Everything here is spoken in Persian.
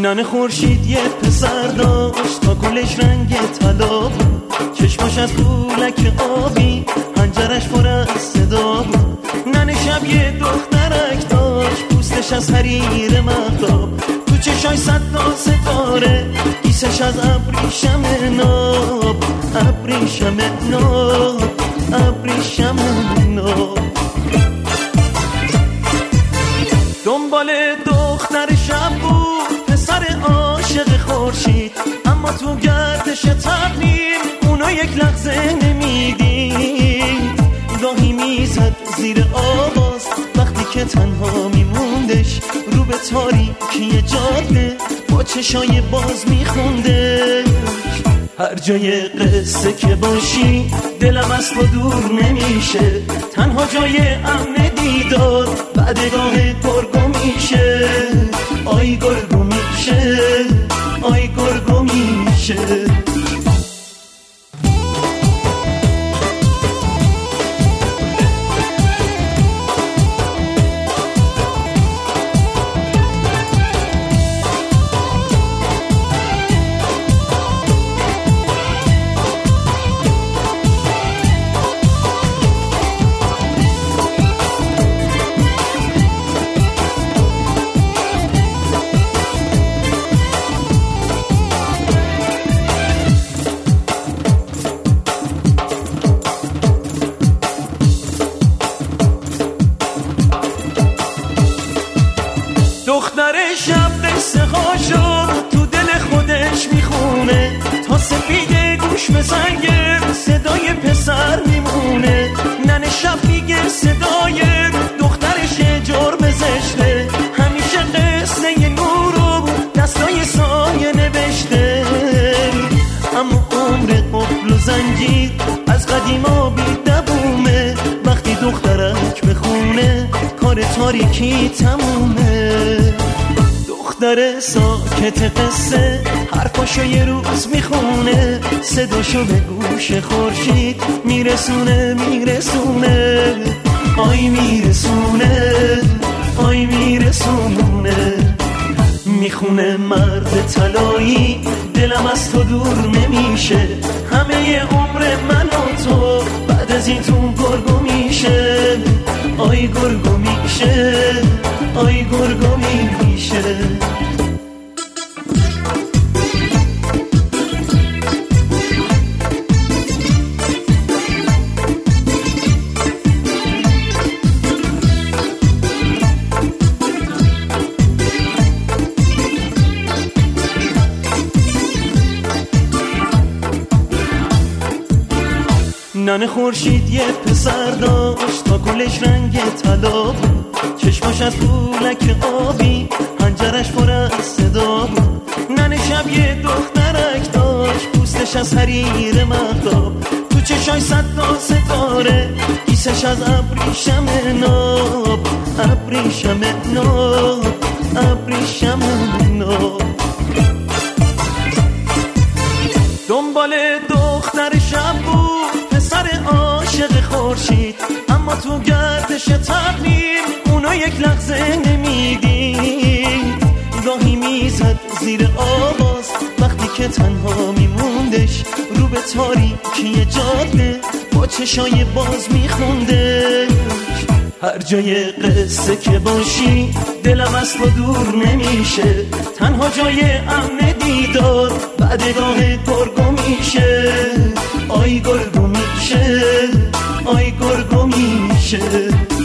ننه خورشید یه پسر داشت تا کلش رنگ طلا بود، چشماش از پولک آبی، پنجرش پر از صدا بود. ننه شب یه دخترک داشت، پوستش از حریر مهتاب، تو چشای 100 تا ستاره، کیسش از ابریشم ناب، ابریشم ناب، ابریشم ناب. دنبال دختر شب بود پسر عاشق خورشید، اما تو گردش تقدیر اونو یک لحظه نمیدید. گاهی میزد زیر آواز وقتی که تنها میموندش، رو به تاریکی جاده با چشای باز میخوندش. هر جای قصه که باشی دلم از تو دور نمیشه، تنها جای امن دیدار بعدگاه گرگو میشه. آی گرگو میشه، آی گرگو میشه. دختر شب قصه هاشو تو دل خودش میخونه، تا سپیده گوش به زنگ صدای پسر میمونه. ننه شب میگه صدای دخترش جرم زشته، همیشه قصه نورو دستای سایه نوشته. اما عمر قفل و زنجیر از قدیما بی دوومه، وقتی دخترک بخونه کار تاریکی تمومه. دختر ساکت قصه حرفاشو یه روز میخونه، صداشو به گوش خورشید میرسونه میرسونه. آی میرسونه، آی میرسونه. میخونه مرد طلایی دلم از تو دور نمیشه، همه عمر من و تو بعد از این تو گرگو میشه. آی گرگو میشه، آی گرگو میشه. ننه خورشید یه پسر داشت تا کلش رنگ طلا بود، چشماش از پولک آبی، پنجرش پر از صدا بود. ننه شب یه دخترک داشت، پوستش از حریر مهتاب، تو چشای 100 تا ستاره، کیسش از ابریشم ناب، ابریشم ناب، ابریشم ناب. دنبال دختر شب بود پسر عاشق خورشید، اما تو گردش تقدیر اونو یک لحظه نمیدید. گاهی میزد زیر آواز وقتی که تنها میموندش، رو به تاریکی جاده با چشای باز میخوندش. هر جای قصه که باشی دلم از تو دور نمیشه، تنها جای امن دیدار بعدگاه گرگو میشه. آی گرگو میشه، آی گرگو میشه.